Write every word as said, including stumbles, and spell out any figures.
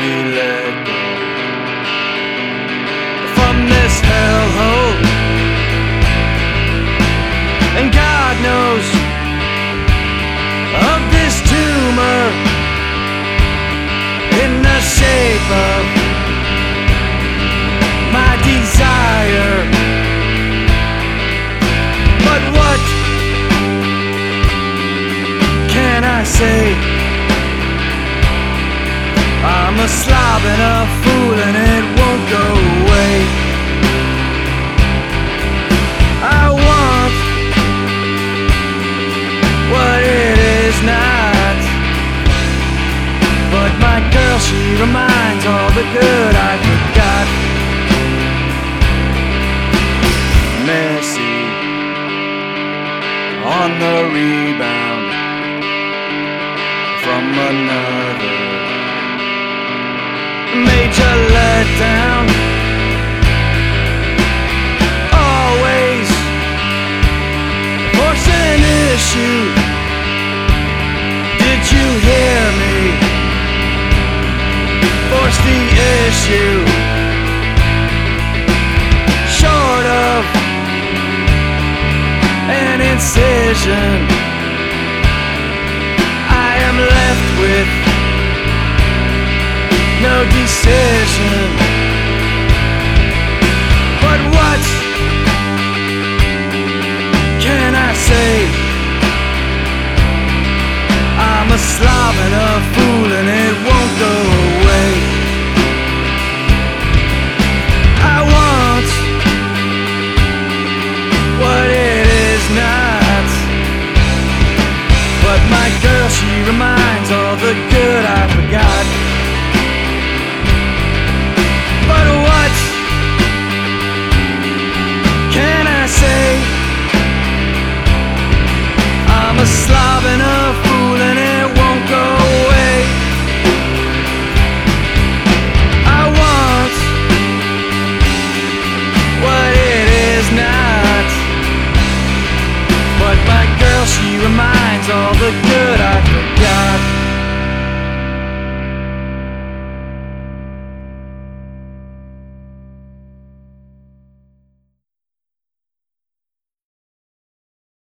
be let go from this hellhole. And God knows of this tumor in the shape of my desire. But what can I say? I'm a slob and a fool and it won't go away. I want what it is not, but my girl, she reminds all the good I forgot. Messy on the rebound from another major letdown. Always forcing an issue. Did you hear me? Force the issue. Short of an incision, I am left with no decision. But what can I say? I'm a slob and a